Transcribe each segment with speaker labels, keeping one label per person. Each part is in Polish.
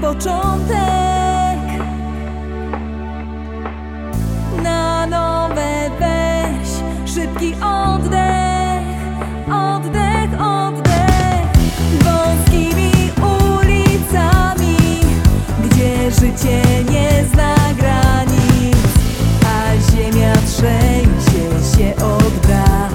Speaker 1: początek. Na nowe weź szybki oddech, oddech, oddech. Wąskimi ulicami, gdzie życie nie zna granic, a ziemia trzęsie się od braw.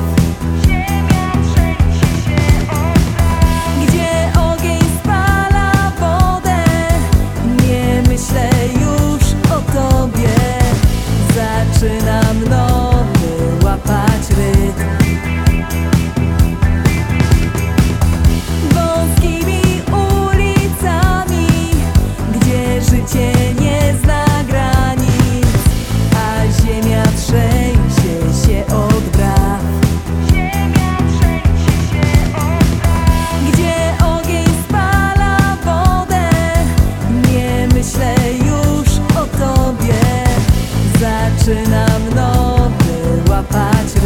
Speaker 1: Gdzie ogień spala wodę, nie myślę już o tobie. Zaczynam nowy łapać rytm. Wąskimi ulicami, gdzie życie nie zna granic, a ziemia trzęsie się od braw. Gdzie ogień spala wodę, nie myślę już o tobie. Zaczynam nowy łapać rytm.